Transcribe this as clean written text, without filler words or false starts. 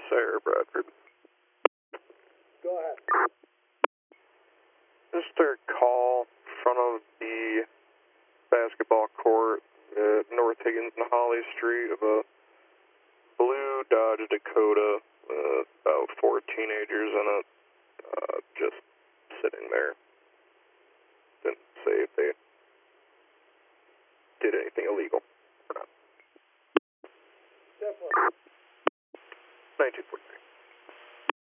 Sarah Bradford. Go ahead. Mr. Call in front of the basketball court at North Higgins and Holly Street of a blue Dodge Dakota, about 4 teenagers in it, just sitting there. Didn't say if they did anything illegal or not. Definitely. 1943.